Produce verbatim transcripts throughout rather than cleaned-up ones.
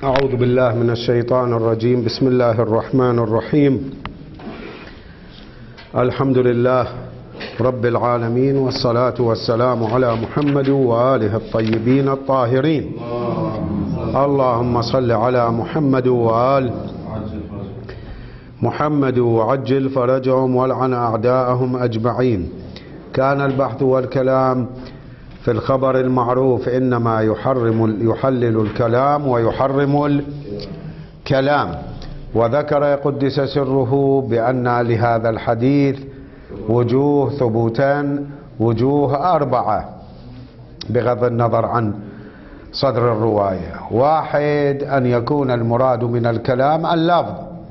أعوذ بالله من الشيطان الرجيم. بسم الله الرحمن الرحيم. الحمد لله رب العالمين، والصلاة والسلام على محمد وآله الطيبين الطاهرين. اللهم صل على محمد وآل محمد وعجل فرجهم والعن أعداءهم أجمعين. كان البحث والكلام في الخبر المعروف إنما يحرم يحلل الكلام ويحرم الكلام. وذكر قدس سره بأن لهذا الحديث وجوه ثبوتا، وجوه أربعة بغض النظر عن صدر الرواية. واحد، أن يكون المراد من الكلام اللفظ.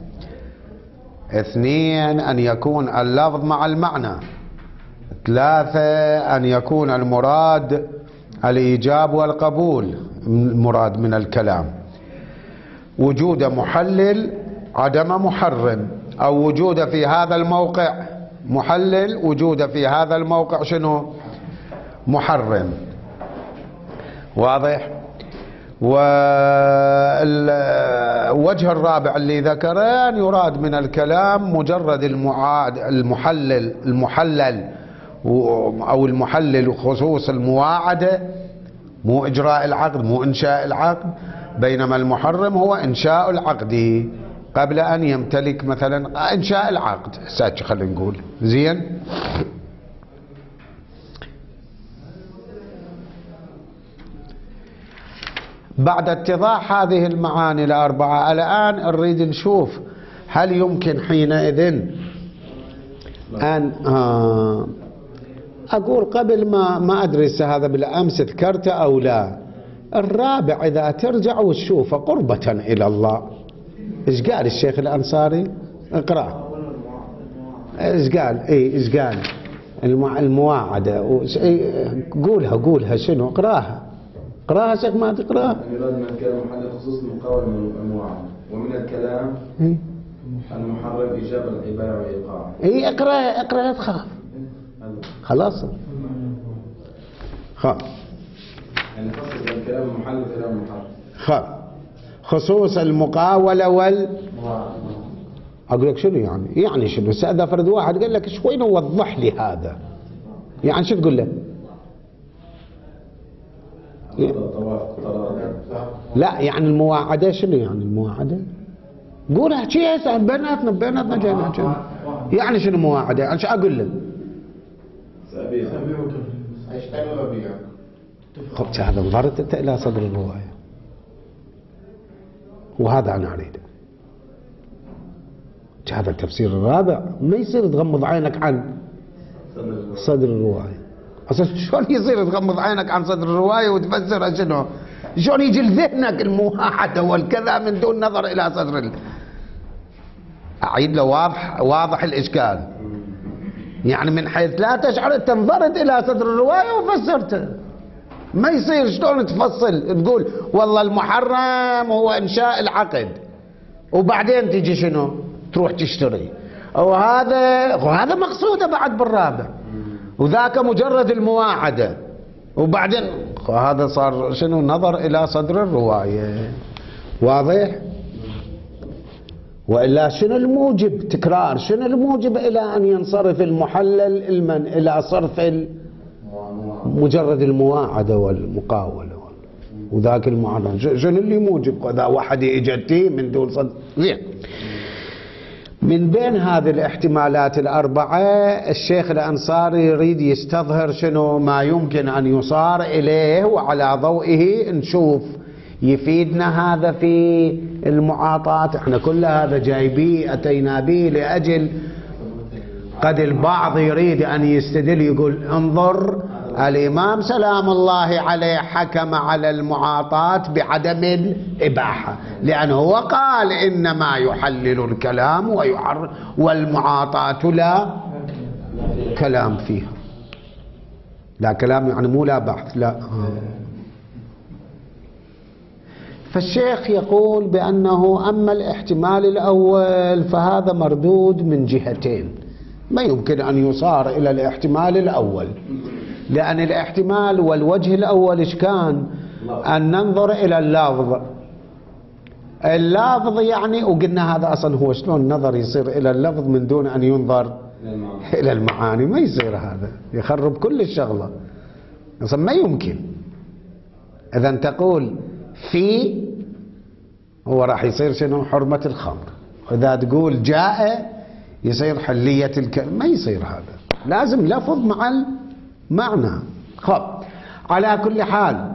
اثنين، أن يكون اللفظ مع المعنى. ثلاثة، أن يكون المراد الإيجاب والقبول المراد من الكلام. وجود محلل عدم محرم، أو وجود في هذا الموقع محلل، وجود في هذا الموقع شنو؟ محرم. واضح؟ والوجه الرابع اللي ذكره أن يراد من الكلام مجرد المحلل المحلل أو المحلل خصوص المواعدة، مو إجراء العقد، مو إنشاء العقد. بينما المحرم هو إنشاء العقد قبل أن يمتلك مثلا إنشاء العقد. ساتش خلينا نقول زين. بعد اتضاح هذه المعاني الأربعة الآن نريد نشوف هل يمكن حينئذ أن آه أقول قبل ما ما أدري هذا بالأمس ذكرته أو لا. الرابع إذا ترجع وتشوفه قربة إلى الله. إيش قال الشيخ الأنصاري؟ اقرأ. إيش قال؟ إيه إيش قال؟ المواعدة. قولها قولها شنو؟ اقراها اقراها شيخ. ما تقراها. المراد من الكلام محل خصوص المقاول من المواعدة، ومن الكلام المحرم إيجاب العبارة وإيقاعها. إيه اقرأ اقرأ لا تخاف. خلاص خلاص. يعني خصوص الكلام المحل وكلام المحرم. خلاص. خصوص المقاولة وال أقول لك شنو يعني؟ يعني شنو؟ سأذا فرد واحد قال لك شوي وضح لي هذا، يعني شو تقول له؟ لا يعني المواعدة شنو يعني المواعدة؟ قولها شيء يسأل بيناتنا بيناتنا جاينا. يعني شنو مواعدة؟ يعني شو أقول له؟ سأبيع أشتغل وأبيع. خبت هذا نظرت أنت إلى صدر الرواية، وهذا أنا أريده. هذا التفسير الرابع ما يصير تغمض عينك عن صدر الرواية. أصلا شلون يصير تغمض عينك عن صدر الرواية وتفسرها شنو؟ شلون يجي لذهنك المواعدة والكذا من دون نظر إلى صدر ال... أعيد له واضح واضح الإشكال. يعني من حيث لا تشعر أنت نظرت إلى صدر الرواية وفسرته. ما يصير شلون تفصل تقول والله المحرم هو إنشاء العقد وبعدين تيجي شنو؟ تروح تشتري. وهذا وهذا مقصوده بعد بالرابع، وذاك مجرد المواعدة، وبعدين هذا صار شنو؟ نظر إلى صدر الرواية. واضح؟ وإلا شنو الموجب؟ تكرار. شنو الموجب إلى أن ينصرف المحلل المن إلى صرف مجرد المواعدة والمقاولة وذاك المعرض؟ شنو اللي موجب؟ ذا واحد يجتي من دون صدر. زين. من بين هذه الاحتمالات الأربعة الشيخ الأنصاري يريد يستظهر شنو ما يمكن أن يصار إليه، وعلى ضوئه نشوف يفيدنا هذا في المعاطاة. احنا كل هذا جايبيه أتينا به لأجل قد البعض يريد أن يستدل يقول انظر الإمام سلام الله عليه حكم على المعاطاة بعدم الإباحة، لأنه هو قال إنما يحلل الكلام ويحرم، والمعاطاة لا كلام فيها. لا كلام يعني مو لا بحث لا. فالشيخ يقول بأنه أما الاحتمال الأول فهذا مردود من جهتين. ما يمكن أن يصار إلى الاحتمال الأول، لأن الاحتمال والوجه الأول إيش كان؟ أن ننظر إلى اللفظ اللفظ يعني، وقلنا هذا أصلا هو شلون النظر يصير إلى اللفظ من دون أن ينظر إلى المعاني، ما يصير هذا، يخرب كل الشغلة أصلا، ما يمكن. إذا تقول في، هو راح يصير شنو؟ حرمة الخمر. إذا تقول جاء يصير حلية الكلام، ما يصير هذا، لازم لفظ مع المعنى. خب، على كل حال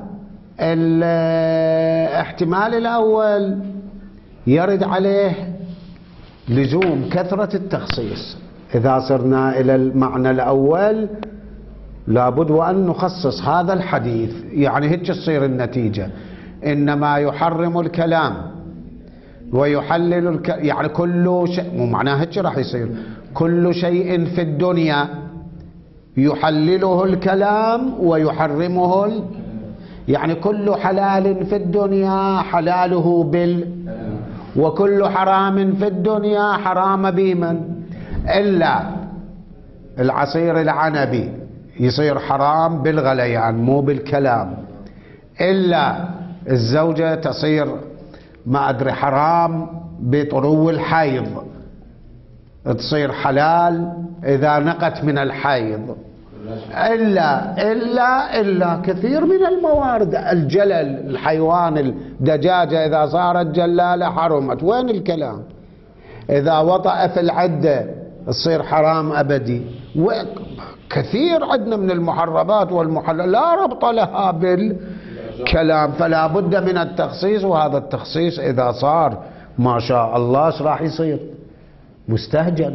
الاحتمال الأول يرد عليه لزوم كثرة التخصيص. إذا صرنا إلى المعنى الأول لابد وأن نخصص هذا الحديث، يعني هيك تصير النتيجة. إنما يحرم الكلام ويحلل الكلام، يعني كل شيء، مو معناه هيك راح يصير كل شيء في الدنيا يحلله الكلام ويحرمه ال... يعني كل حلال في الدنيا حلاله بال، وكل حرام في الدنيا حرام بمن، إلا العصير العنبي يصير حرام بالغليان مو بالكلام، إلا الزوجة تصير ما أدري حرام بطرو الحيض، تصير حلال إذا نقت من الحيض، إلا إلا إلا كثير من الموارد. الجلل، الحيوان الدجاجة إذا صارت جلالة حرمت، وين الكلام؟ إذا وطأ في العدة تصير حرام أبدي. وكثير عندنا من المحرمات والمحلل لا ربط لها بالكلام، فلا بد من التخصيص. وهذا التخصيص إذا صار ما شاء الله ايش راح يصير؟ مستهجن.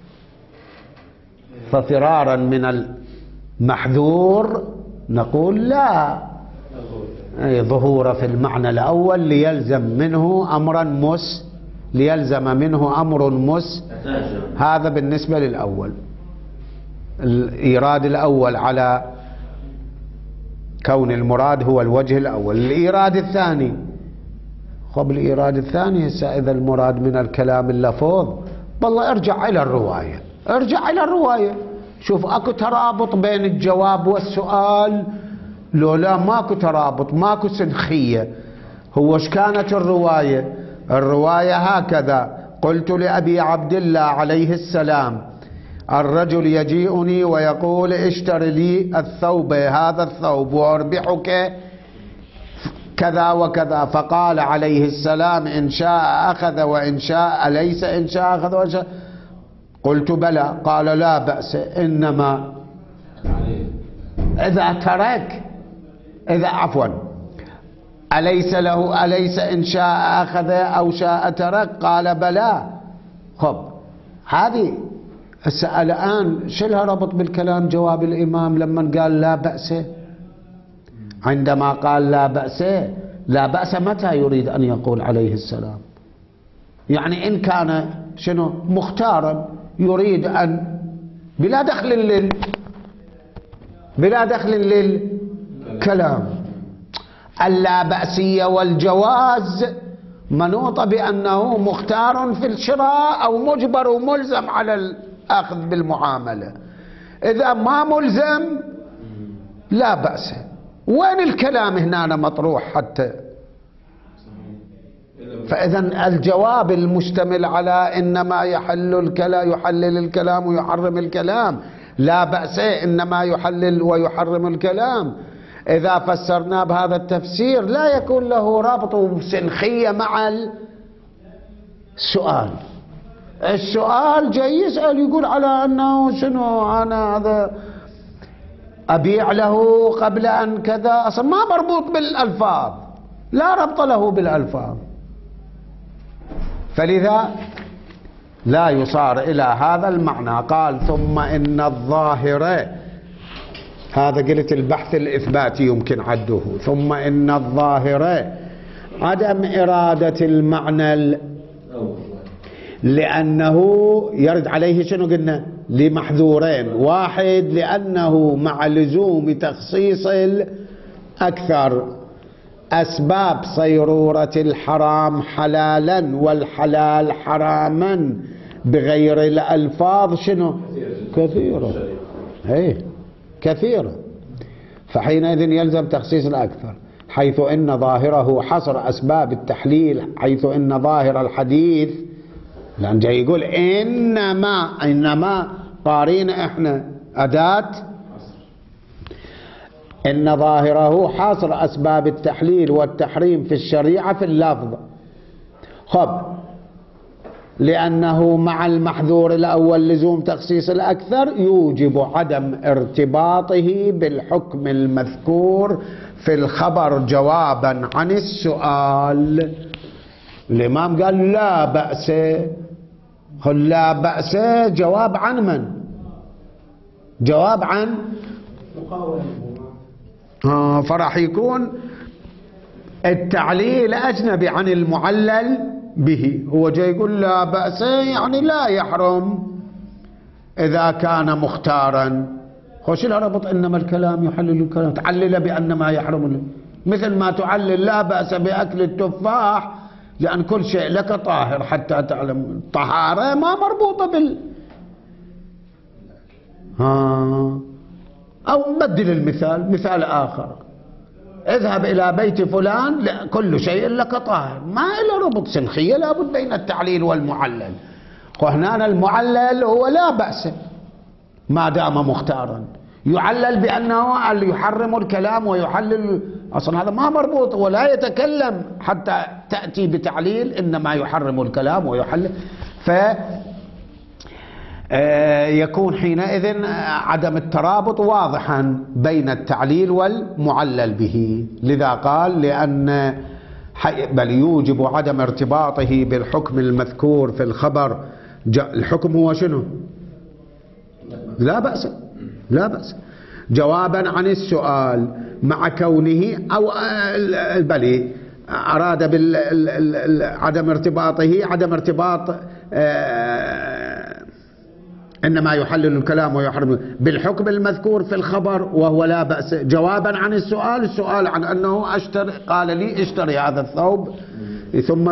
ففرارا من المحذور نقول لا، أي ظهور في المعنى الأول ليلزم منه أمرا مس ليلزم منه أمر مس. هذا بالنسبة للأول، الإيراد الأول على كون المراد هو الوجه الأول. الإيراد الثاني، قبل الإيراد الثاني هسه إذا المراد من الكلام اللفظ، والله ارجع إلى الرواية، ارجع إلى الرواية شوف أكو ترابط بين الجواب والسؤال لو لا؟ ماكو ترابط، ماكو سنخية. هو ايش كانت الرواية؟ الرواية هكذا: قلت لأبي عبد الله عليه السلام: الرجل يجيئني ويقول اشتر لي الثوب، هذا الثوب، وأربحك كذا وكذا. فقال عليه السلام: إن شاء أخذ وإن شاء ليس، إن شاء أخذ وإن شاء. قلت بلى. قال لا بأس، إنما إذا ترك، إذا عفوا أليس له أليس إن شاء أخذ أو شاء ترك؟ قال بلى. خب، هذه الآن شلها ربط بالكلام جواب الإمام لما قال لا بأس؟ عندما قال لا بأس، لا بأس متى يريد أن يقول عليه السلام؟ يعني إن كان شنو مختارا يريد أن بلا دخل لل بلا دخل للكلام. اللا بأسية والجواز منوط بأنه مختار في الشراء أو مجبر وملزم على الأخذ بالمعاملة. إذا ما ملزم لا بأس. وين الكلام هنا مطروح حتى؟ فإذا الجواب المشتمل على إنما يحل الكلام يحلل الكلام ويحرم الكلام، لا بأس إنما يحلل ويحرم الكلام، إذا فسرناه بهذا التفسير لا يكون له ربط وسنخية مع السؤال. السؤال جاي يسأل يقول على أنه شنو أنا هذا أبيع له قبل أن كذا، أصلا ما مربوط بالألفاظ، لا ربط له بالألفاظ. فلذا لا يصار إلى هذا المعنى. قال ثم إن الظاهر، هذا قلت البحث الإثباتي يمكن عده. ثم إن الظاهر عدم إرادة المعنى لأنه يرد عليه شنو قلنا؟ لمحذورين: واحد لأنه مع لزوم تخصيص الأكثر أسباب صيرورة الحرام حلالا والحلال حراما بغير الألفاظ شنو؟ كثيرة. هي كثيرة. فحينئذ يلزم تخصيص الأكثر. حيث إن ظاهره حصر أسباب التحليل، حيث إن ظاهر الحديث، لأن جاي يقول إنما إنما قارين إحنا أداة، إن ظاهره حصر أسباب التحليل والتحريم في الشريعة في اللفظ. خب، لأنه مع المحذور الأول لزوم تخصيص الأكثر يوجب عدم ارتباطه بالحكم المذكور في الخبر جوابا عن السؤال. الإمام قال لا بأس، قل لا بأس جواب عن من؟ جواب عن آه فراح يكون التعليل أجنبي عن المعلل به. هو جاي يقول لا بأس يعني لا يحرم إذا كان مختارا. خوش لا ربط إنما الكلام يحلل الكلام، تعلل بأن ما يحرم، مثل ما تعلل لا بأس بأكل التفاح لأن كل شيء لك طاهر حتى تعلم. الطهارة ما مربوطة بال ها. أو نبدل المثال مثال آخر، اذهب إلى بيت فلان لا كل شيء لك طاهر، ما له ربط سنخية، لابد بين التعليل والمعلل. وهنا المعلل هو لا بأس ما دام مختارا، يعلل بأنه يحرم الكلام ويحلل، أصلا هذا ما مربوط ولا يتكلم حتى تأتي بتعليل إنما يحرم الكلام ويحلل. ف يكون حينئذ عدم الترابط واضحا بين التعليل والمعلل به. لذا قال لأن بل يوجب عدم ارتباطه بالحكم المذكور في الخبر. الحكم هو شنو؟ لا بأس، لا بأس جوابا عن السؤال مع كونه أو بل أراد بعدم ارتباطه عدم ارتباط إنما يحلل الكلام ويحرم بالحكم المذكور في الخبر وهو لا بأس جوابا عن السؤال. السؤال عن أنه أشتري، قال لي اشتري هذا الثوب ثم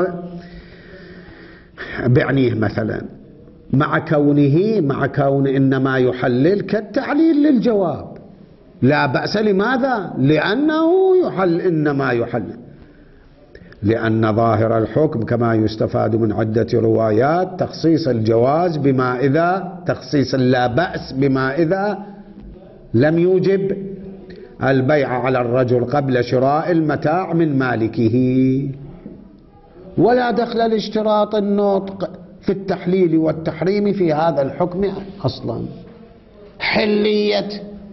بعنيه مثلا، مع كونه مع كون إنما يحلل كالتعليل للجواب. لا بأس لماذا؟ لأنه يحل إنما يحلل، لأن ظاهر الحكم كما يستفاد من عدة روايات تخصيص الجواز بما إذا تخصيص اللا بأس بما إذا لم يوجب البيع على الرجل قبل شراء المتاع من مالكه. ولا دخل لاشتراط النطق في التحليل والتحريم في هذا الحكم أصلا. حلية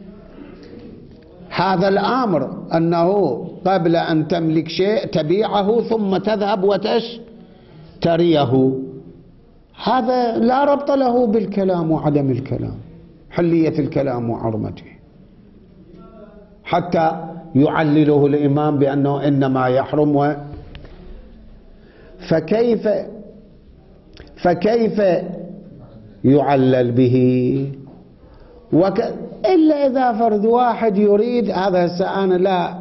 هذا الأمر أنه قبل أن تملك شيء تبيعه ثم تذهب وتشتريه، هذا لا ربط له بالكلام وعدم الكلام، حلية الكلام وعرمته، حتى يعلله الإمام بأنه إنما يحرم. و فكيف فكيف يعلل به؟ وك... إلا إذا فرد واحد يريد هذا هسه أنا لا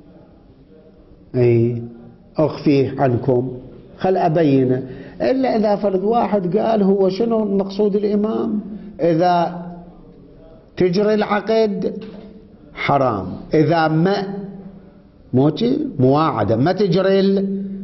أي أخفيه عنكم خل أبينه، إلا إذا فرد واحد قال هو شنو المقصود الإمام؟ إذا تجري العقد حرام، إذا ما موتي مواعدة ما تجري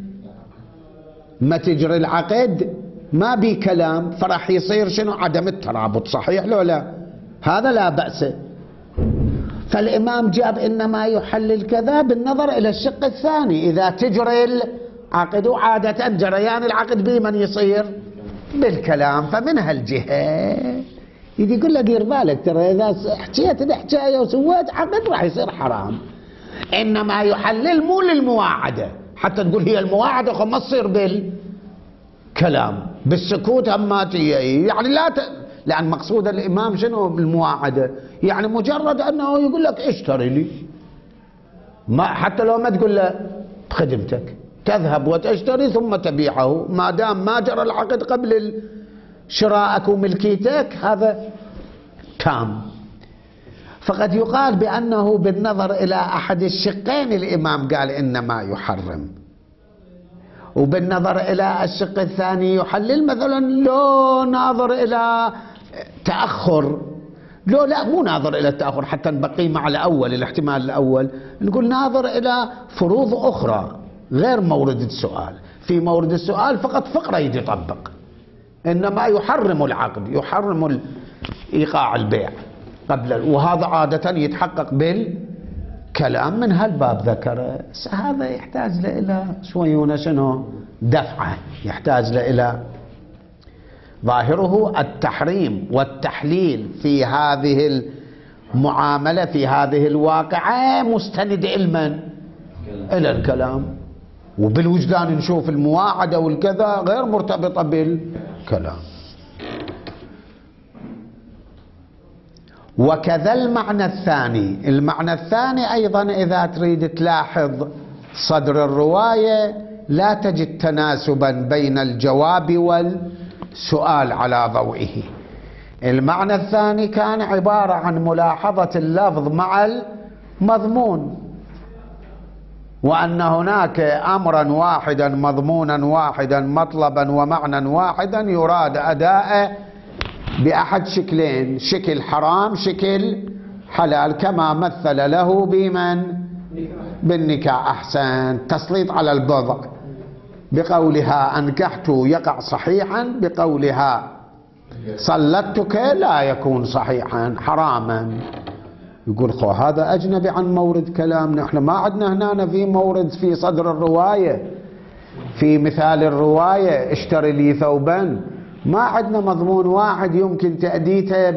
ما تجري العقد ما بي كلام، فرح يصير شنو؟ عدم الترابط. صحيح لو لا؟ هذا لا بأس. فالإمام جاب إنما يحلل كذا بالنظر إلى الشق الثاني، إذا تجري العقد، عادة جريان العقد بمن يصير؟ بالكلام. فمن هالجهة يجي يقول له دير بالك ترى إذا حكيت الحكاية وسويت عقد راح يصير حرام. إنما يحلل مو للمواعدة حتى تقول هي المواعدة خو ما تصير بالكلام، بالسكوت هماتية يعني لا ت... لأن مقصود الإمام شنو بالمواعدة؟ يعني مجرد أنه يقول لك اشتري لي، ما حتى لو ما تقول له بخدمتك، تذهب وتشتري ثم تبيعه، ما دام ما جرى العقد قبل شراءك وملكيتك هذا تام. فقد يقال بأنه بالنظر إلى أحد الشقين الإمام قال إنما يحرم، وبالنظر إلى الشق الثاني يحلل. مثلا لو ناظر إلى تأخر لو لا مو ناظر إلى التأخر حتى نبقي مع الأول الاحتمال الأول، نقول ناظر إلى فروض أخرى غير مورد السؤال. في مورد السؤال فقط فقرة يطبق، إنما يحرم العقد، يحرم إيقاع البيع قبل، وهذا عادة يتحقق بالكلام من هالباب ذكره. هذا يحتاج إلى شوية شنو دفعة، يحتاج إلى ظاهره التحريم والتحليل في هذه المعاملة في هذه الواقعة مستند علما إلى الكلام، وبالوجدان نشوف المواعدة والكذا غير مرتبطة بالكلام. وكذا المعنى الثاني، المعنى الثاني أيضا إذا تريد تلاحظ صدر الرواية لا تجد تناسبا بين الجواب والسؤال على ضوئه. المعنى الثاني كان عبارة عن ملاحظة اللفظ مع المضمون، وأن هناك أمرا واحدا مضمونا واحدا مطلبا ومعنى واحدا يراد أداءه بأحد شكلين، شكل حرام شكل حلال، كما مثل له بمن بالنكاح. أحسن، تسليط على البضع بقولها أنكحت يقع صحيحا، بقولها سلطتك لا يكون صحيحا حراما. يقول خو هذا أجنبي عن مورد كلامنا، احنا ما عندنا هنا في مورد في صدر الرواية في مثال الرواية اشتري لي ثوبا، ما عندنا مضمون واحد يمكن تأديته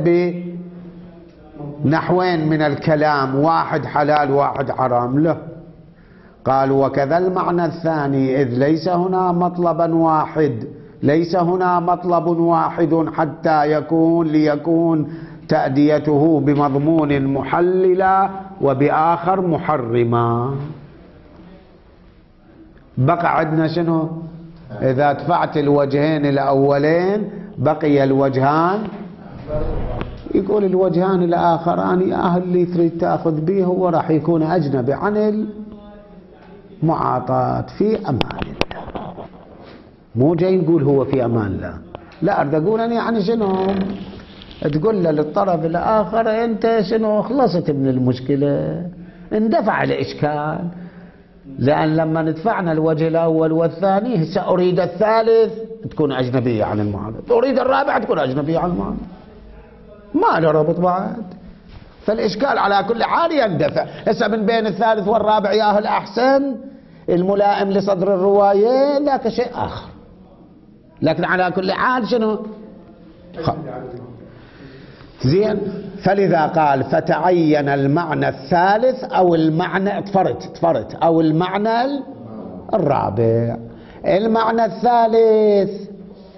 بنحوين من الكلام، واحد حلال واحد حرام. لا، قال وكذا المعنى الثاني، إذ ليس هنا مطلبا واحد، ليس هنا مطلب واحد حتى يكون ليكون تأديته بمضمون محللا وبآخر محرما. بقى عندنا شنو؟ إذا دفعت الوجهين الأولين بقي الوجهان، يقول الوجهان الآخران أهل اللي تريد تأخذ به هو راح يكون أجنبي عن المعاطاة في أمان الله، مو جاي نقول هو في أمان الله، لا أريد أقول أنا يعني شنو تقول له للطرف الآخر أنت شنو خلصت من المشكلة، اندفع الإشكال. لأن لما ندفعنا الوجه الأول والثاني سأريد الثالث تكون أجنبية عن المعاطاة، أريد الرابع تكون أجنبية عن المعاطاة، ما له ربط بعد، فالإشكال على كل حال يندفع. هسه من بين الثالث والرابع ياهو الأحسن الملائم لصدر الرواية ذاك شيء آخر، لكن على كل حال شنو زين. فلذا قال فتعين المعنى الثالث أو المعنى تفرت تفرت أو المعنى الرابع. المعنى الثالث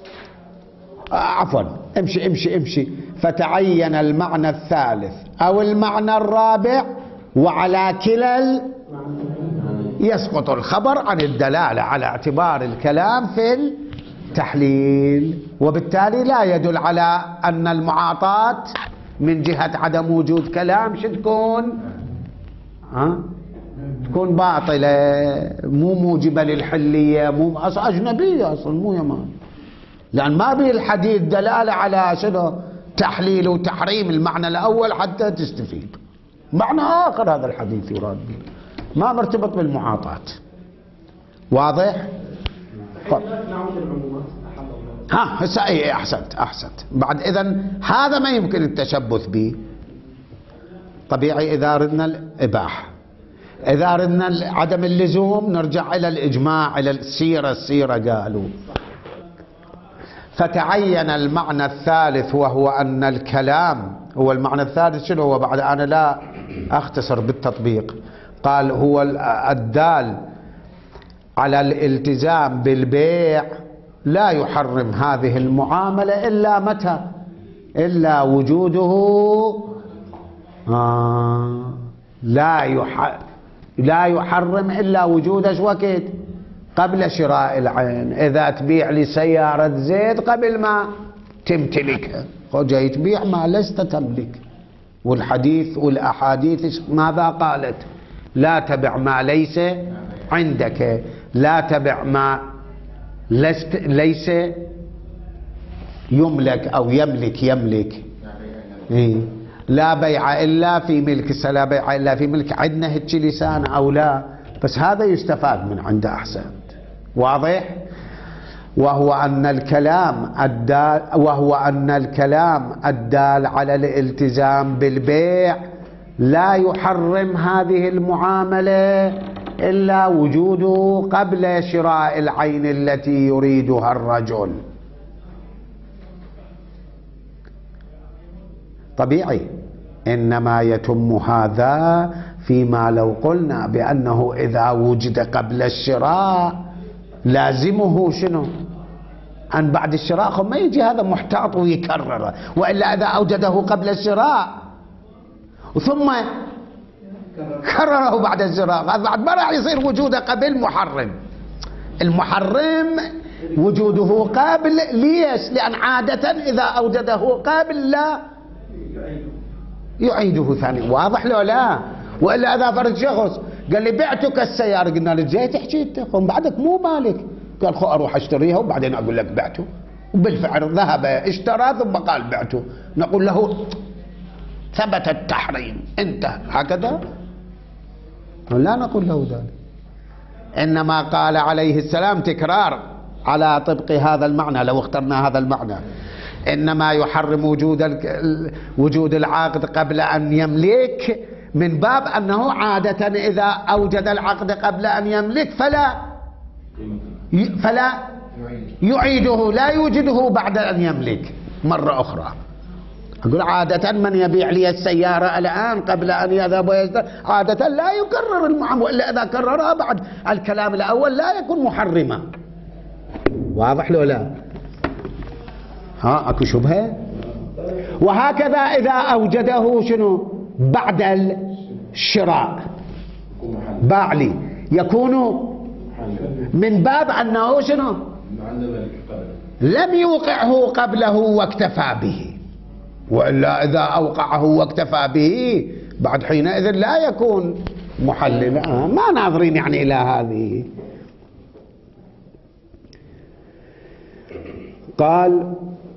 عفوا امشي امشي امشي فتعين المعنى الثالث أو المعنى الرابع، وعلى كلا يسقط الخبر عن الدلالة على اعتبار الكلام في التحليل، وبالتالي لا يدل على أن المعاطاة من جهة عدم وجود كلام شو تكون؟ ها؟ تكون باطلة، مو موجبة للحلية، مو أصلا أجنبية أصلا، مو يمان، لأن ما به الحديث دلالة على شنو تحليل وتحريم المعنى الأول حتى تستفيد. معنى آخر هذا الحديث يراد به، ما مرتبط بالمعاطاة. واضح؟ ها هسه اي احسنت احسنت بعد. اذا هذا ما يمكن التشبث به، طبيعي. اذا ردنا الاباحه، اذا ردنا عدم اللزوم نرجع الى الاجماع الى السيره. السيره قالوا فتعين المعنى الثالث وهو ان الكلام هو المعنى الثالث. شنو هو؟ بعد انا لا اختصر بالتطبيق. قال هو الدال على الالتزام بالبيع لا يحرم هذه المعاملة إلا متى؟ إلا وجوده آه لا يح... لا يحرم إلا وجودش وقت قبل شراء العين. إذا تبيع لي سيارة زيت قبل ما تمتلكها، جاي تبيع ما لست تملك. والحديث والأحاديث ماذا قالت؟ لا تبع ما ليس عندك، لا تبع ما لست ليس يملك أو يملك يملك إيه؟ لا بيع إلا في ملك، لا بيع إلا في ملك، عندنا هيك لسان أو لا؟ بس هذا يستفاد من عنده أحسن. واضح؟ وهو أن الكلام الدال وهو أن الكلام الدال على الالتزام بالبيع لا يحرم هذه المعاملة إلا وجوده قبل شراء العين التي يريدها الرجل. طبيعي، إنما يتم هذا فيما لو قلنا بأنه إذا وجد قبل الشراء لازمه شنو؟ أن بعد الشراء ما يجي هذا محتاط ويكرره، وإلا إذا أوجده قبل الشراء ثم كرره بعد الشراء بعد ما راح يصير وجوده قبل محرم. المحرم وجوده قابل، ليش؟ لأن عادة إذا أوجده قابل لا يعيده ثاني. واضح لو لا؟ وإلا إذا فرد شخص قال لي بعتك السيارة، قلنا له جاي تحكي انت بعدك مو مالك، قال خو اروح اشتريها وبعدين اقول لك بعته، وبالفعل ذهب اشترى ثم قال بعته، نقول له ثبت التحريم انتهى. هكذا لا نقول له ذلك، انما قال عليه السلام تكرار على طبق هذا المعنى. لو اخترنا هذا المعنى انما يحرم وجود وجود العقد قبل ان يملك، من باب أنه عادة إذا أوجد العقد قبل أن يملك فلا فلا يعيده، لا يوجده بعد أن يملك مرة أخرى. أقول عادة من يبيع لي السيارة الآن قبل أن يذهب ويشتري عادة لا يكرر المعاملة، إلا إذا كررها بعد الكلام الأول لا يكون محرما. واضح له لا؟ ها أكو شبهة؟ وهكذا إذا أوجده شنو؟ بعد الشراء باع لي، يكون من باب أنه شنو؟ لم يوقعه قبله واكتفى به، وإلا إذا أوقعه واكتفى به بعد حينئذ لا يكون محللا. ما ناظرين يعني إلى هذه. قال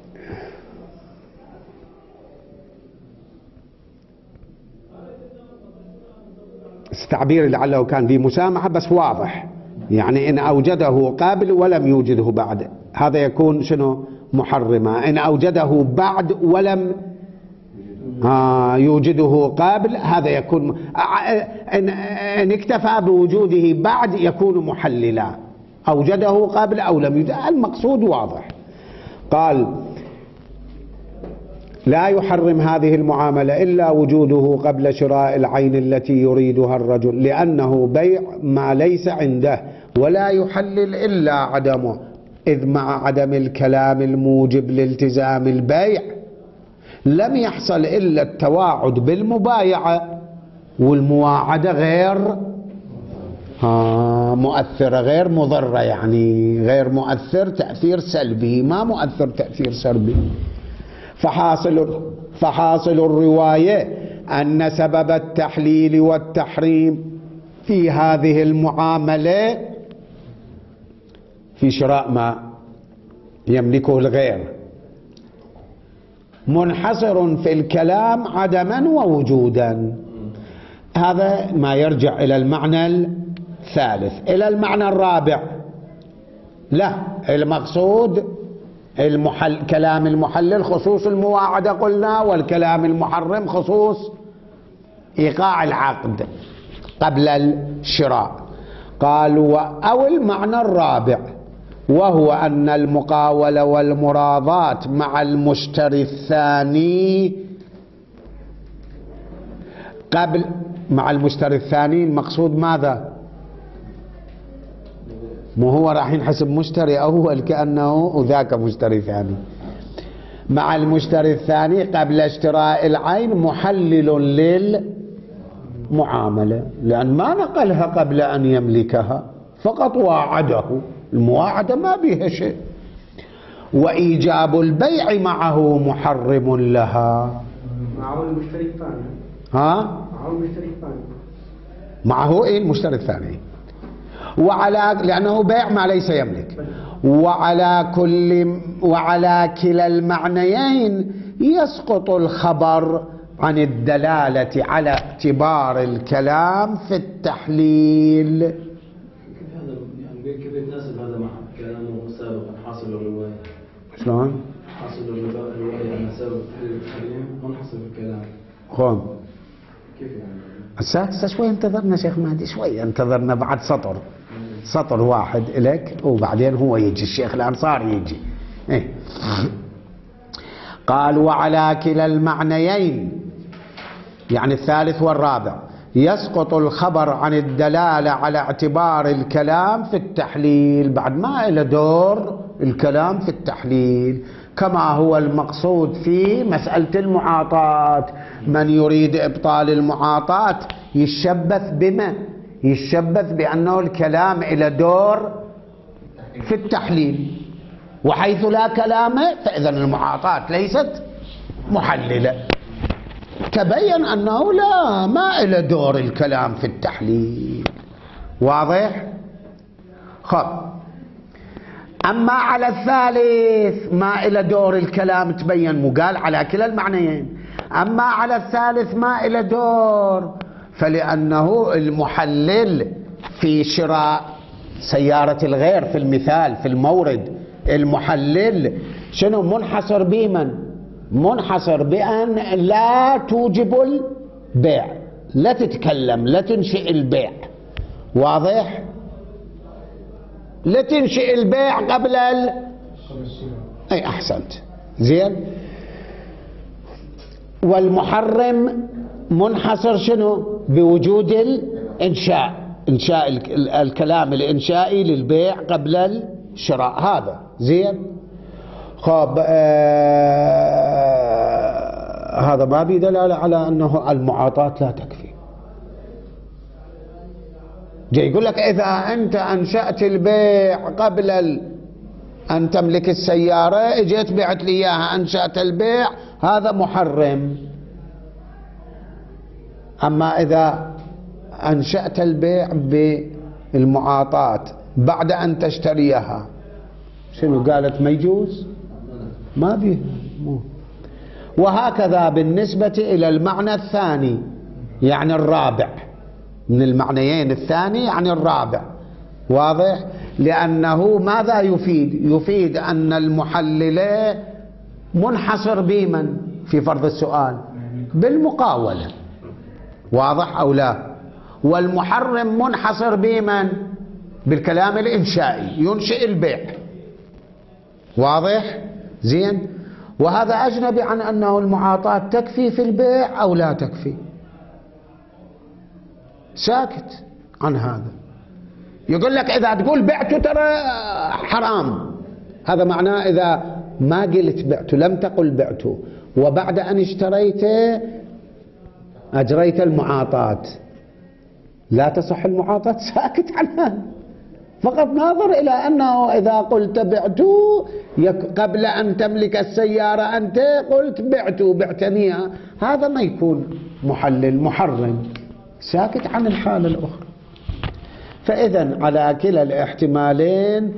التعبير لعله كان في مسامحة بس واضح، يعني إن أوجده قابل ولم يوجده بعد هذا يكون شنو؟ محرما. إن أوجده بعد ولم آه يوجده قابل هذا يكون إن, إن اكتفى بوجوده بعد يكون محللا، أوجده قابل أو لم يوجد، المقصود واضح. قال لا يحرم هذه المعاملة إلا وجوده قبل شراء العين التي يريدها الرجل، لأنه بيع ما ليس عنده، ولا يحلل إلا عدمه، إذ مع عدم الكلام الموجب لالتزام البيع لم يحصل إلا التواعد بالمبايعة، والمواعدة غير مؤثرة غير مضرة، يعني غير مؤثر تأثير سلبي، ما مؤثر تأثير سلبي. فحاصل فحاصل الرواية أن سبب التحليل والتحريم في هذه المعاملة في شراء ما يملكه الغير منحصر في الكلام عدما ووجودا. هذا ما يرجع إلى المعنى الثالث. إلى المعنى الرابع لا، المقصود المحل كلام المحلل خصوص المواعدة قلنا، والكلام المحرم خصوص إيقاع العقد قبل الشراء. قالوا أو المعنى الرابع وهو أن المقاولة والمراضات مع المشتري الثاني قبل مع المشتري الثاني المقصود ماذا؟ مو هو راح ينحسب مشتري أول كأنه ذاك مشتري ثاني. مع المشتري الثاني قبل اشتراء العين محلل للمعاملة، لأن ما نقلها قبل أن يملكها، فقط واعده، المواعدة ما بها شيء. وإيجاب البيع معه محرم لها. معه المشتري الثاني. ها؟ معه المشتري الثاني. معه إيه المشتري الثاني؟ وعلى لأنه بيع ما ليس يملك. وعلى كل وعلى كلا المعنيين يسقط الخبر عن الدلالة على اعتبار الكلام في التحليل. كيف هذا يعني كيف يتناسب هذا مع كلامه سابقا حاصل الرواية؟ شلون؟ حاصل الرواية أن سبب تحليل التحريم منحصر في الكلام. خذ كيف يعني؟ هسه شوي انتظرنا شيخ مهدي، شوي انتظرنا بعد سطر سطر واحد إلك وبعدين هو يجي الشيخ الأنصاري يجي. إيه؟ قال وعلى كلا المعنيين يعني الثالث والرابع يسقط الخبر عن الدلالة على اعتبار الكلام في التحليل، بعد ما إلى دور الكلام في التحليل، كما هو المقصود في مسألة المعاطاة. من يريد إبطال المعاطاة يشبث بما يشبث بأنه الكلام إلى دور في التحليل، وحيث لا كلام فإذا المعاطاة ليست محللة. تبين أنه لا ما إلى دور الكلام في التحليل. واضح؟ خب أما على الثالث ما إلى دور الكلام تبين، مو قال على كلا المعنيين. أما على الثالث ما إلى دور، فلأنه المحلل في شراء سيارة الغير في المثال في المورد، المحلل شنو منحصر بمن؟ منحصر بأن لا توجب البيع، لا تتكلم، لا تنشئ البيع. واضح؟ لا تنشئ البيع قبل ال... أي أحسنت زين. والمحرم منحصر شنو؟ بوجود الإنشاء، إنشاء الكلام الإنشائي للبيع قبل الشراء. هذا زين. خب آه هذا ما في دلالة على أنه المعاطاة لا تكفي. جاي يقول لك إذا أنت أنشأت البيع قبل ال... أن تملك السيارة، اجيت بعت لي إياها، أنشأت البيع، هذا محرم. أما إذا أنشأت البيع بالمعاطاة بعد أن تشتريها، شنو قالت ما يجوز؟ ما به. وهكذا بالنسبة إلى المعنى الثاني يعني الرابع من المعنيين، الثاني يعني الرابع. واضح؟ لأنه ماذا يفيد؟ يفيد أن المحلل منحصر بمن في فرض السؤال؟ بالمقاولة. واضح أو لا؟ والمحرم منحصر بمن؟ بالكلام الإنشائي، ينشئ البيع. واضح؟ زين. وهذا أجنبي عن أنه المعاطاة تكفي في البيع أو لا تكفي، ساكت عن هذا. يقول لك إذا تقول بعته ترى حرام، هذا معناه إذا ما قلت بعته، لم تقل بعته، وبعد أن اشتريته أجريت المعاطاة، لا تصح المعاطاة، ساكت عنها. فقط ناظر إلى أنه إذا قلت بعته قبل أن تملك السيارة أنت قلت بعته بعتنيها، هذا ما يكون محلل محرم، ساكت عن الحالة الأخرى. فإذا على كلا الاحتمالين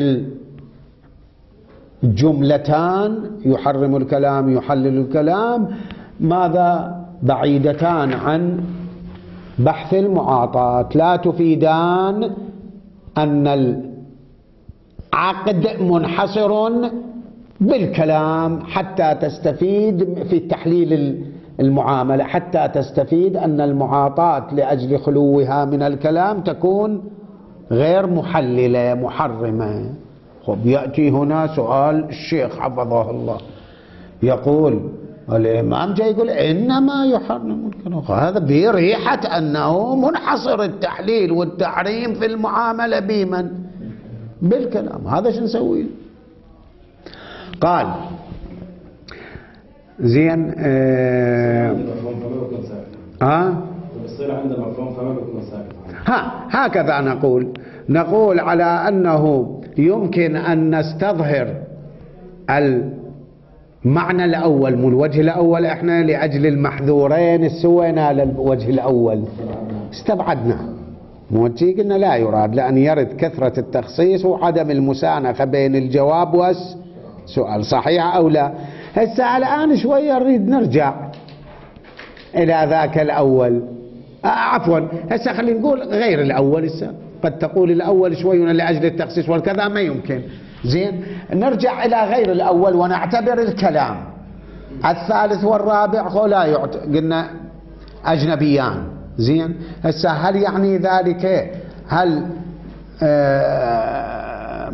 الجملتان يحرم الكلام يحلل الكلام ماذا؟ بعيدتان عن بحث المعاطاة، لا تفيدان أن العقد منحصر بالكلام حتى تستفيد في تحليل المعاملة، حتى تستفيد أن المعاطاة لأجل خلوها من الكلام تكون غير محللة محرمة. خب يأتي هنا سؤال الشيخ حفظه الله، يقول الإمام جاي يقول إنما يحرم الكلام، هذا بريحة أنه منحصر التحليل والتحريم في المعاملة بمن؟ بالكلام. هذا شو نسوي؟ قال زين آه ها بصير عندنا مفهوم فما بيكون ساكت. ها هكذا نقول نقول على أنه يمكن أن نستظهر المعنى الأول من الوجه الأول، احنا لأجل المحذورين سوينا للوجه الأول استبعدنا، موجه قلنا لا يراد، لأن يرد كثرة التخصيص وعدم المسانخة بين الجواب والسؤال، صحيح أو لا؟ هسه الآن شوية نريد نرجع إلى ذاك الأول. آه عفوا هسه خلينا نقول غير الأول. هسه قد تقول الأول شوي لأجل التخصيص والكذا ما يمكن. زين نرجع إلى غير الأول ونعتبر الكلام الثالث والرابع لا يعت... قلنا أجنبيان. زين هسه هل يعني ذلك هل آه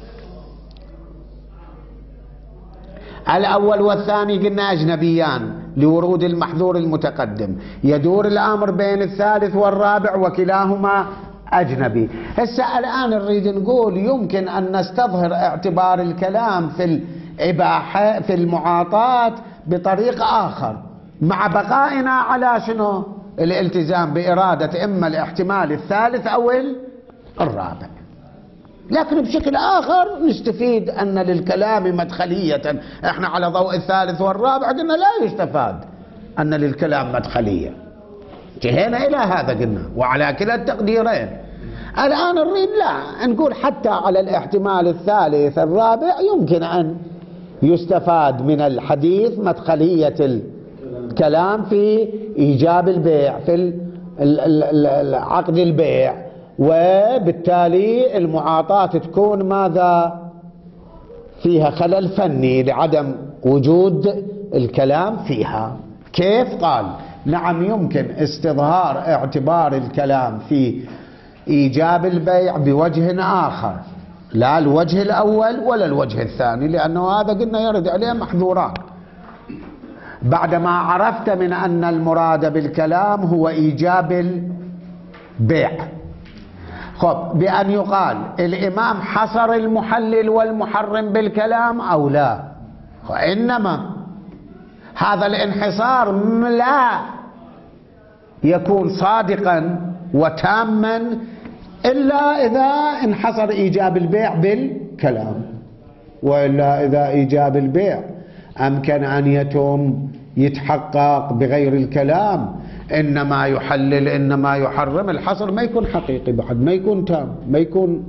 الأول والثاني قلنا أجنبيان لورود المحذور المتقدم، يدور الأمر بين الثالث والرابع وكلاهما أجنبي. هسه الآن نريد نقول يمكن أن نستظهر اعتبار الكلام في الإباحة في المعاطاة بطريق آخر مع بقائنا على شنو؟ الالتزام بإرادة إما الاحتمال الثالث أو الرابع، لكن بشكل آخر نستفيد أن للكلام مدخلية. احنا على ضوء الثالث والرابع قلنا لا يستفاد أن للكلام مدخلية، انتهينا إلى هذا قلنا وعلى كلا التقديرين. الآن نريد لا نقول حتى على الاحتمال الثالث الرابع يمكن أن يستفاد من الحديث مدخلية الكلام في إيجاب البيع في عقد البيع، وبالتالي المعاطاة تكون ماذا فيها خلل فني لعدم وجود الكلام فيها. كيف؟ قال نعم يمكن استظهار اعتبار الكلام في إيجاب البيع بوجه آخر، لا الوجه الأول ولا الوجه الثاني، لأنه هذا قلنا يرد عليه محظوران. بعدما عرفت من أن المراد بالكلام هو إيجاب البيع، خب بأن يقال الإمام حصر المحلل والمحرم بالكلام أو لا؟ وإنما هذا الانحصار لا يكون صادقا وتاما إلا إذا انحصر إيجاب البيع بالكلام، وإلا إذا إيجاب البيع أمكن أن يتم يتحقق بغير الكلام، إنما يحلل إنما يحرم، الحصر ما يكون حقيقي بعد، ما يكون تام، ما يكون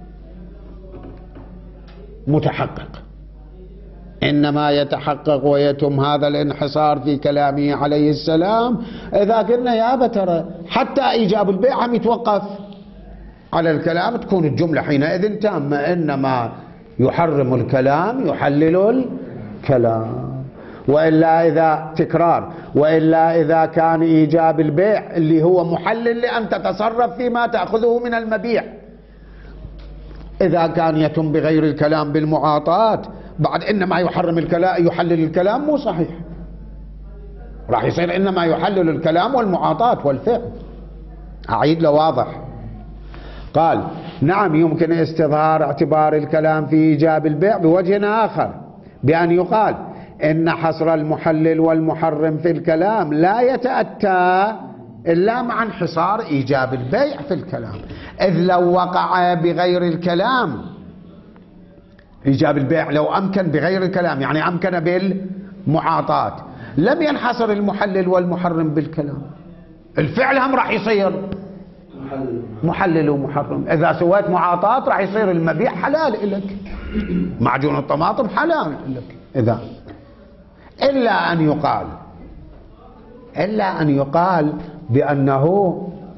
متحقق، إنما يتحقق ويتم هذا الانحصار في كلامه عليه السلام إذا قلنا يا بترى حتى إيجاب البيع هم يتوقف على الكلام، تكون الجملة حينئذ تامة. إنما يحرم الكلام يحلل الكلام، وإلا إذا تكرار، وإلا إذا كان إيجاب البيع اللي هو محلل لأن تتصرف فيما تأخذه من المبيع، إذا كان يتم بغير الكلام بالمعاطاة بعد إنما يحرم الكلام يحلل الكلام مو صحيح، راح يصير إنما يحلل الكلام والمعاطاة والفعل. أعيد له واضح. قال نعم يمكن استظهار اعتبار الكلام في إيجاب البيع بوجه آخر بأن يقال إن حصر المحلل والمحرم في الكلام لا يتأتى إلا مع انحصار إيجاب البيع في الكلام، إذ لو وقع بغير الكلام إيجاب البيع لو أمكن بغير الكلام يعني أمكن بالمعاطاة لم ينحصر المحلل والمحرم بالكلام، الفعل هم راح يصير محلل ومحرم. إذا سويت معاطاة راح يصير المبيع حلال لك، معجون الطماطم حلال لك. إذا إلا أن يقال إلا أن يقال بأنه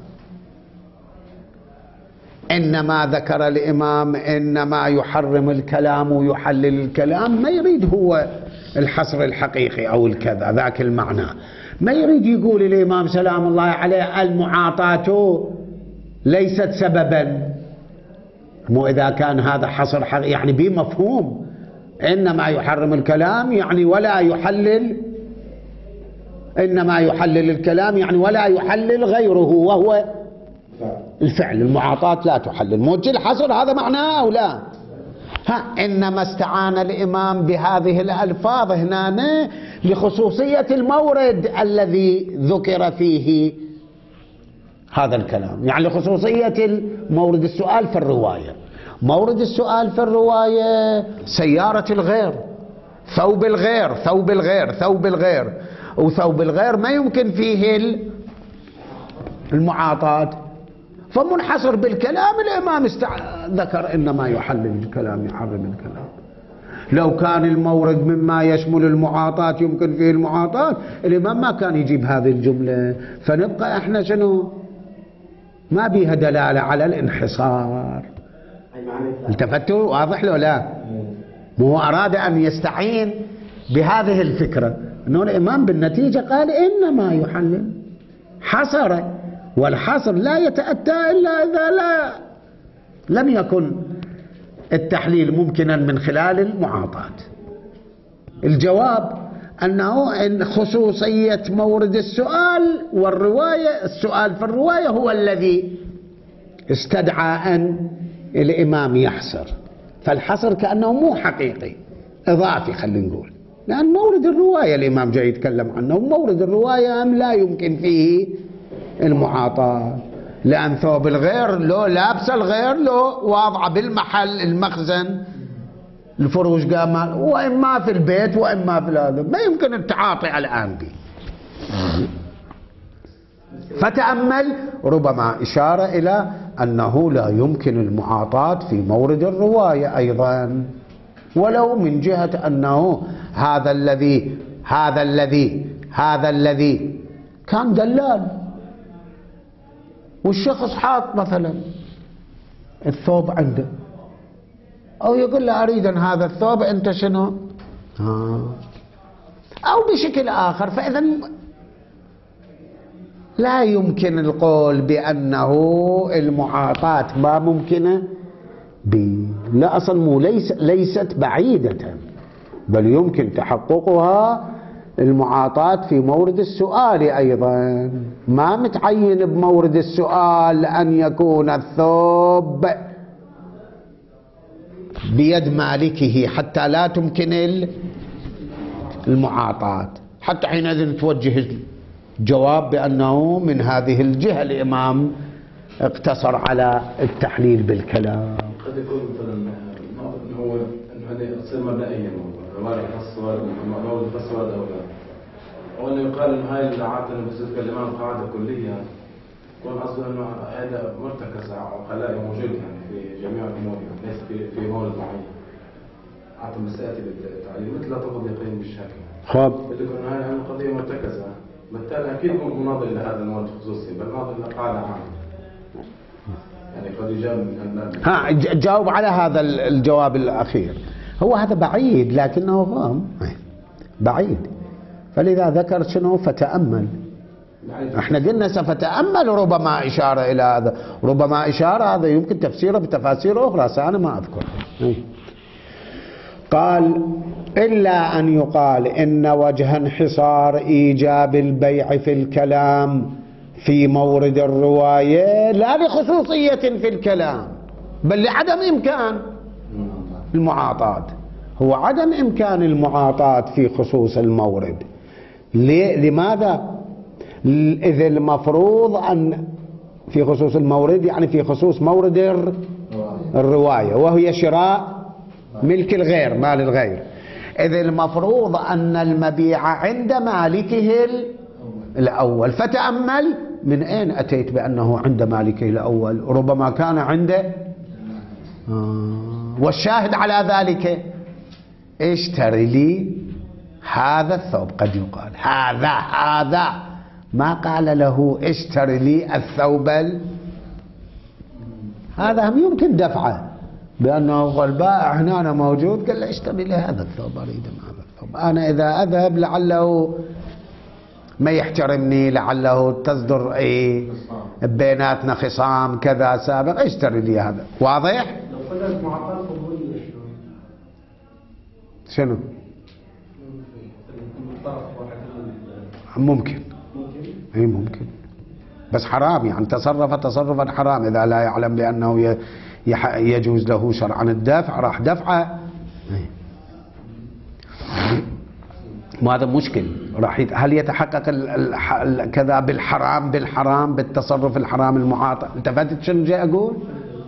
إنما ذكر الإمام إنما يحرم الكلام ويحلل الكلام، ما يريد هو الحصر الحقيقي أو الكذا ذاك المعنى، ما يريد يقول الإمام سلام الله عليه المعاطاة ليست سببا، مو إذا كان هذا حصر حقيقي يعني بمفهوم إنما يحرم الكلام يعني ولا يحلل، إنما يحلل الكلام يعني ولا يحلل غيره وهو الفعل، المعاطاة لا تحلل، موجه الحصر هذا معناه أو لا؟ ها إنما استعان الإمام بهذه الألفاظ هنا لخصوصية المورد الذي ذكر فيه هذا الكلام، يعني لخصوصية مورد السؤال في الرواية. مورد السؤال في الرواية سيارة الغير، ثوب الغير، ثوب الغير، ثوب الغير، وثوب الغير ما يمكن فيه المعاطاة، فمنحصر بالكلام الإمام استع... ذكر إنما يحلل الكلام يحرم الكلام. لو كان المورد مما يشمل المعاطاة يمكن فيه المعاطاة، الإمام ما كان يجيب هذه الجملة. فنبقى احنا شنو؟ ما بيها دلالة على الانحصار. التفتوا واضح له لا؟ مو أراد أن يستعين بهذه الفكرة أنه الإمام بالنتيجة قال إنما يحلل، حصر، والحصر لا يتأتى إلا إذا لا لم يكن التحليل ممكنا من خلال المعاطاة. الجواب أنه إن خصوصية مورد السؤال والرواية، السؤال في الرواية هو الذي استدعى أن الإمام يحصر، فالحصر كأنه مو حقيقي، إضافي خلينا نقول، لأن مورد الرواية الإمام جاي يتكلم عنه، مورد الرواية أم لا يمكن فيه المعاطاة، لأن ثوب الغير له لابس الغير له واضعة بالمحل المخزن الفروش قامل، وإما في البيت وإما في هذا، ما يمكن التعاطي الآن به. فتأمل ربما إشارة إلى أنه لا يمكن المعاطاة في مورد الرواية أيضا، ولو من جهة أنه هذا الذي هذا الذي هذا الذي كان دلال، والشخص حاط مثلا الثوب عنده، أو يقول له أريد أن هذا الثوب أنت شنو؟ آه. أو بشكل آخر، فإذا لا يمكن القول بأنه المعاطاة ما ممكنة ب... لا أصلا مو ليس ليست بعيدة، بل يمكن تحققها المعاطاة في مورد السؤال أيضا. ما متعين بمورد السؤال أن يكون الثوب بيد مالكه حتى لا تمكن المعاطاة، حتى حينئذ توجه الجواب بأنه من هذه الجهة الإمام اقتصر على التحليل بالكلام. قد يكون مثلا هو انه هذه تصير مبدئيا الروايه الفصل الموضوع الفصل ولا او انه يقال انه هاي العاده اللي بتصير الامام قاعده كليه يكون اصلا انه هذا مرتكز عقلاء موجود يعني في جميع الامور، يعني ليس في في مورد معين. حتى مسألة التعليم مثل لا تفضل يقين بالشكل. خب. بتكون هاي القضيه مرتكزه، بالتالي اكيد مو مناظر لهذا المورد الخصوصي، بل ناظر لقاعده عامه. يعني قد يجاوب من ها جاوب على هذا الجواب الأخير. هو هذا بعيد لكنه فهم بعيد، فلذا ذكر شنو فتأمل. احنا قلنا سفتأمل ربما إشارة إلى هذا، ربما إشارة هذا يمكن تفسيره بتفاسير أخرى أنا ما أذكرها. قال إلا أن يقال إن وجه انحصار إيجاب البيع في الكلام في مورد الرواية لا لخصوصية في الكلام بل لعدم إمكان المعاطاة، هو عدم إمكان المعاطاة في خصوص المورد. لماذا؟ إذ المفروض أن في خصوص المورد يعني في خصوص مورد الرواية وهي شراء ملك الغير مال الغير، إذ المفروض أن المبيع عند مالكه الأول. فتأمل من أين أتيت بأنه عند مالكه الأول؟ ربما كان عنده آه. والشاهد على ذلك اشتري لي هذا الثوب، قد يقال هذا هذا ما قال له اشتري لي الثوب، هذا هم يمكن دفعه بأنه البائع هنا أنا موجود قال له اشتري لي هذا الثوب، أريد هذا الثوب، أنا إذا أذهب لعله ما يحترمني، لعله تصدر ايه بيناتنا خصام كذا سابق، اشتري لي هذا. واضح؟ لو فضلت معطل قبولية شنو؟ ممكن اي ممكن، بس حرام يعني تصرف تصرفا حرام إذا لا يعلم بأنه يجوز له شرعا الدفع راح دفعه، وهذا مشكل. راح يت... هل يتحقق ال... ال... كذا بالحرام بالحرام بالتصرف الحرام المعاطى؟ التفتت شنو جاي اقول؟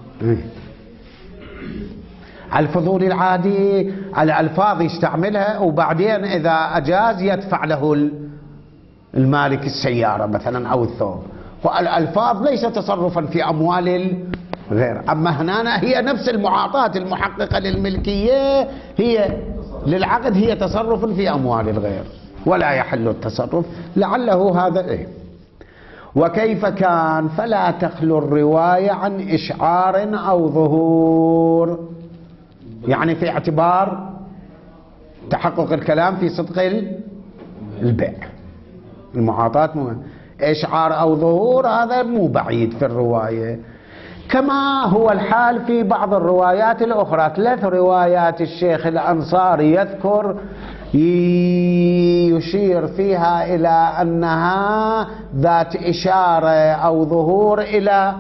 الفضول العادي على الفاظ يستعملها وبعدين اذا اجاز يدفع له المالك السياره مثلا او الثوب، والالفاظ ليس تصرفا في اموال غير. أما هنا هي نفس المعاطاة المحققة للملكية، هي للعقد، هي تصرف في أموال الغير ولا يحل التصرف. لعله هذا إيه. وكيف كان فلا تخلو الرواية عن إشعار أو ظهور، يعني في اعتبار تحقق الكلام في صدق البيع. المعاطاة مو إشعار أو ظهور، هذا مو بعيد في الرواية، كما هو الحال في بعض الروايات الأخرى. ثلاث روايات الشيخ الأنصاري يذكر يشير فيها إلى أنها ذات إشارة أو ظهور إلى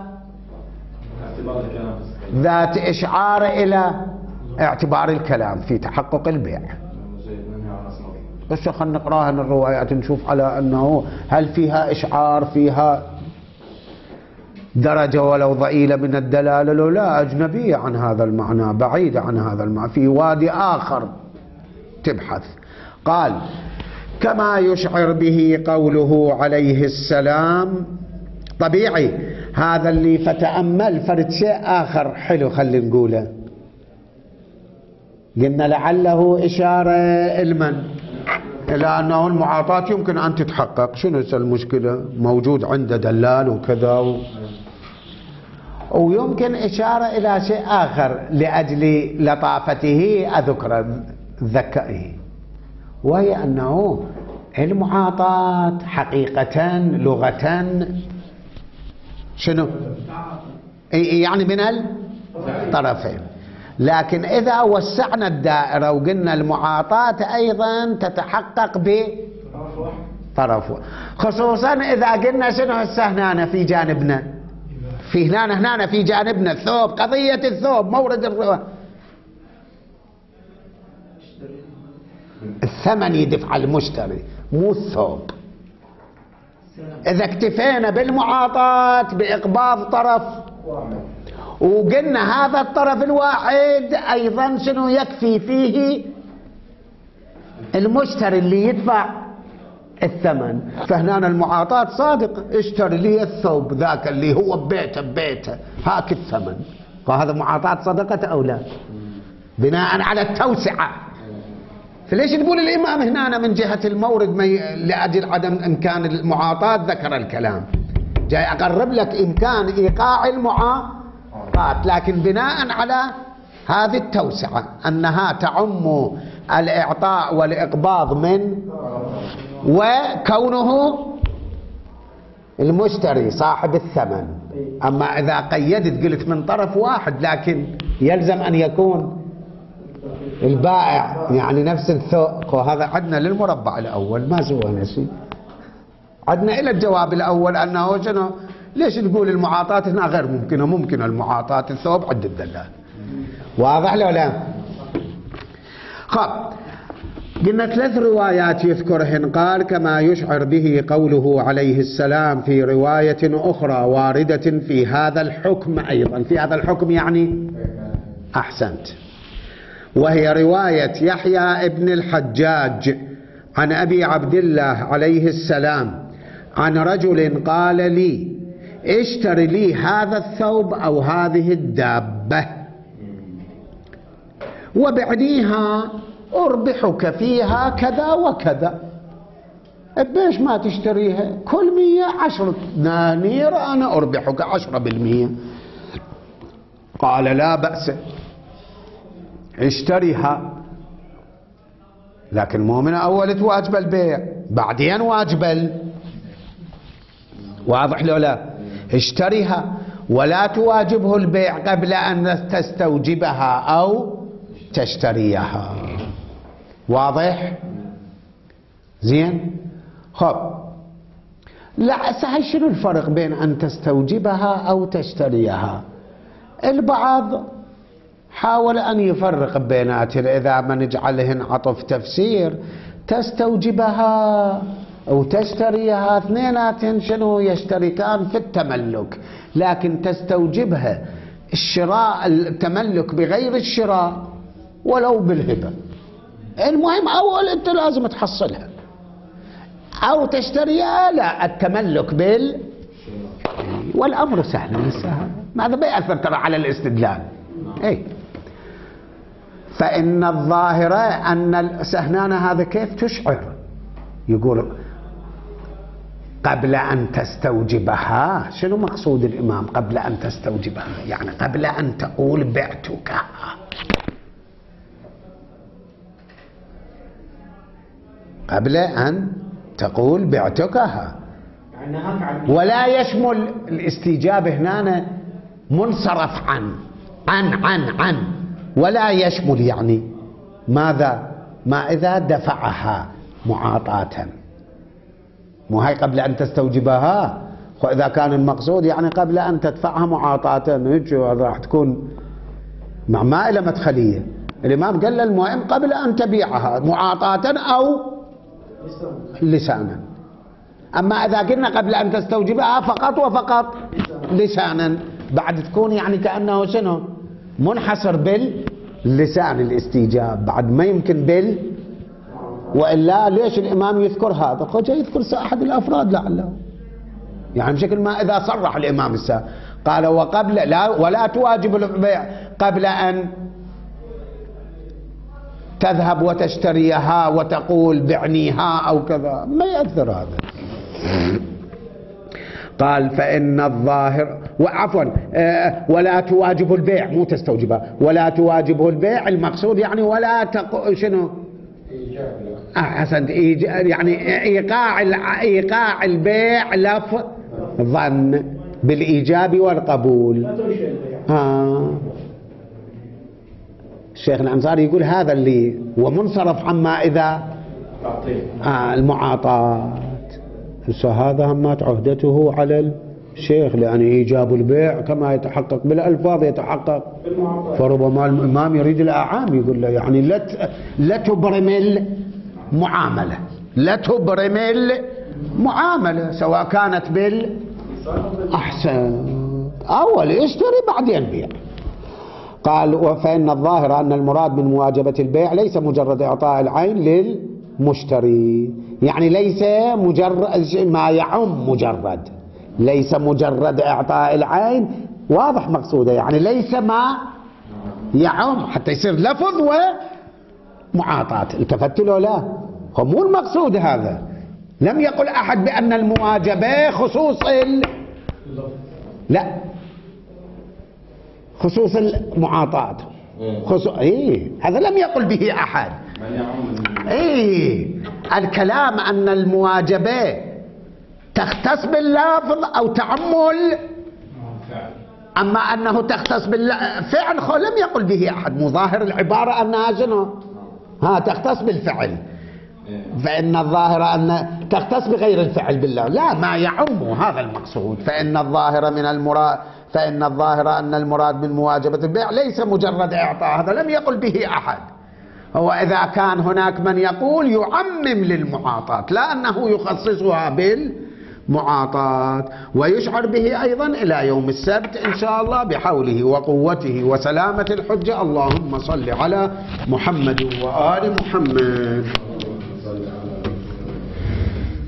ذات إشعار إلى اعتبار الكلام في تحقق البيع. بس خلنا نقراها الروايات نشوف على أنه هل فيها إشعار، فيها درجة ولو ضئيلة من الدلالة، لو لا أجنبية عن هذا المعنى، بعيدة عن هذا المعنى، في وادي آخر تبحث. قال كما يشعر به قوله عليه السلام. طبيعي هذا اللي فتأمل فرد شيء آخر حلو خلي نقوله. قلنا لعله إشارة المن إلى أنه المعاطاة يمكن أن تتحقق. شنو المشكلة؟ موجود عنده دلال وكذا و... ويمكن إشارة إلى شيء آخر لأجل لطافته أذكر ذكائه، وهي أنه المعاطاة حقيقة لغة شنو؟ يعني من الطرفين. لكن إذا وسعنا الدائرة وقلنا المعاطاة أيضا تتحقق بطرف، خصوصا إذا قلنا شنو هسه هنا في جانبنا، في هنا هنا في جانبنا الثوب، قضية الثوب مورد الرواية، الثمن يدفع المشتري مو الثوب. إذا اكتفينا بالمعاطاة بإقباض طرف وقلنا هذا الطرف الواحد أيضا شنو يكفي فيه المشتري اللي يدفع الثمن، فهنا المعاطاة صادق، اشتري لي الثوب ذاك اللي هو ببيته ببيته هاك الثمن، فهذا معاطاة صدقة أو لا؟ بناء على التوسعة. فليش نقول الإمام هنا من جهة المورد لأجل عدم إمكان المعاطاة ذكر الكلام، جاي أقرب لك إمكان إيقاع المعاطاة، لكن بناء على هذه التوسعة أنها تعم الإعطاء والإقباض من، وكونه المشتري صاحب الثمن. أما إذا قيدت قلت من طرف واحد، لكن يلزم أن يكون البائع يعني نفس الثوق. وهذا عدنا للمربع الأول ما سوينا شيء، عدنا إلى الجواب الأول أنه شنو، ليش نقول المعاطاة هنا غير ممكنة؟ ممكنة المعاطاة الثوب عند الدلال. واضح لو لا؟ خب قلنا ثلاث روايات يذكرهن. قال كما يشعر به قوله عليه السلام في رواية أخرى واردة في هذا الحكم أيضا، في هذا الحكم يعني أحسنت، وهي رواية يحيى ابن الحجاج عن أبي عبد الله عليه السلام عن رجل قال لي اشتر لي هذا الثوب أو هذه الدابة وبعنيها أربحك فيها كذا وكذا. بيش ما تشتريها؟ كل مية عشرة دنانير أنا أربحك عشرة بالمية. قال لا بأس اشتريها، لكن مو من أول واجب البيع، بعدين واجب. واضح لو لا؟ اشتريها ولا تواجبه البيع قبل أن تستوجبها أو تشتريها. واضح؟ زين؟ خب لا سهل. شنو الفرق بين أن تستوجبها أو تشتريها؟ البعض حاول أن يفرق بيناتهم، إذا ما نجعلهن عطف تفسير تستوجبها أو تشتريها، اثنيناتهن شنو يشتركان في التملك، لكن تستوجبها الشراء التملك بغير الشراء ولو بالهبة. المهم أول أنت لازم تحصلها، أو تشتريها لا التملك بال، والأمر سهل. هذا بيأثر ترى على الاستدلال. اي فإن الظاهرة أن السهنانة هذا كيف تشعر، يقول قبل أن تستوجبها. شنو مقصود الإمام قبل أن تستوجبها؟ يعني قبل أن تقول بعتك، قبل أن تقول بعتكها، ولا يشمل الاستجابة هنا منصرف عن عن عن عن ولا يشمل يعني ماذا؟ ما إذا دفعها معاطاة، مو هاي قبل أن تستوجبها. وإذا كان المقصود يعني قبل أن تدفعها معاطاة، هيك راح تكون مع ما إلى مدخلية. الإمام قال المهم قبل أن تبيعها معاطاة أو لسانا. أما إذا قلنا قبل أن تستوجبها فقط وفقط لسانا، بعد تكون يعني كأنه شنو منحصر باللسان الاستيجاب، بعد ما يمكن بال. وإلا ليش الإمام يذكر هذا؟ خجا يذكر أحد الأفراد لعله يعني بشكل ما. إذا صرح الإمام السا قال وقبل لا ولا تواجب البيع قبل أن تذهب وتشتريها وتقول بعنيها أو كذا، ما يأثر هذا. قال فإن الظاهر وعفوا آه ولا تواجب البيع، مو تستوجبها، ولا تواجبه البيع المقصود يعني ولا تق... شنو أحسنت إيج... يعني إيقاع إيقاع البيع لفظ ظن بالإيجاب والقبول. ها الشيخ الأنصاري يقول هذا اللي ومنصرف عما إذا آه المعاطاة. هذا همات عهدته على الشيخ، لأن إيجاب البيع كما يتحقق بالألفاظ يتحقق، فربما الإمام يريد الأعام يقول له يعني لا لا تبرم المعاملة، لا تبرم المعاملة سواء كانت بال أحسن أول اشتري بعدين بيع. قال وفإن الظاهر أن المراد من مواجبة البيع ليس مجرد إعطاء العين للمشتري، يعني ليس مجرد ما يعم مجرد، ليس مجرد إعطاء العين، واضح مقصوده يعني ليس ما يعم حتى يصير لفظ ومعاطاة. التفت له لا، هو مو المقصود هذا. لم يقل أحد بأن المواجبة خصوص ال... لا خصوص المعاطاة خصوص... إيه هذا لم يقل به أحد. إيه الكلام أن المواجبة تختص باللفظ أو تعمل، أما أنه تختص بالفعل خو لم يقل به أحد. مظاهر العبارة أنها شنو؟ ها تختص بالفعل، فإن الظاهر أن تختص بغير الفعل بالله، لا ما يعم هذا المقصود. فإن الظاهر من المراد فإن الظاهر أن المراد من مواجبة البيع ليس مجرد إعطاء، هذا لم يقل به أحد. هو إذا كان هناك من يقول يعمم للمعاطاة، لا أنه يخصصها بالمعاطاة، ويشعر به أيضا إلى يوم السبت إن شاء الله بحوله وقوته وسلامة الحجة. اللهم صل على محمد وآل محمد.